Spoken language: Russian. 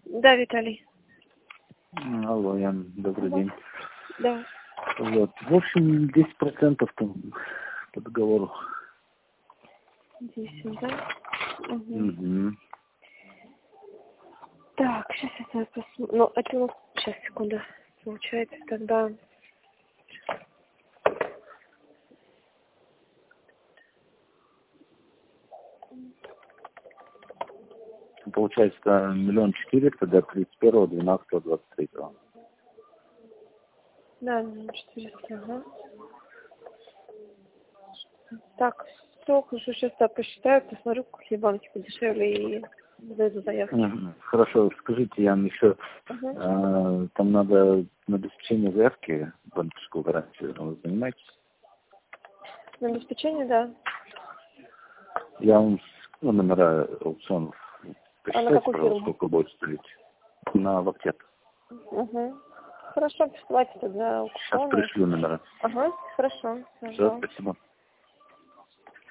Да, Виталий. Алло, Ян, добрый день. Да. Вот. В общем, 10% там по договору. 10, да? Угу. Так, сейчас я посмотрю. Ну, это, сейчас, секунду. Получается, тогда... Получается, 1 400 000 до 31.12.23. Да, 400, ага. Так, столько же сейчас я посчитаю, посмотрю, какие банки подешевле и зайду заявки. Хорошо, скажите, Ян, еще там надо на обеспечение заявки банковскую гарантию. Вы занимаетесь? На обеспечение, да. Я вам номера аукционов. А на Посчитайте, какую пожалуйста, фирму? сколько будет стоить. На Вактет. Хорошо, присылайте тогда Сейчас аукционы. пришлю номера. Ага, хорошо. Все, спасибо.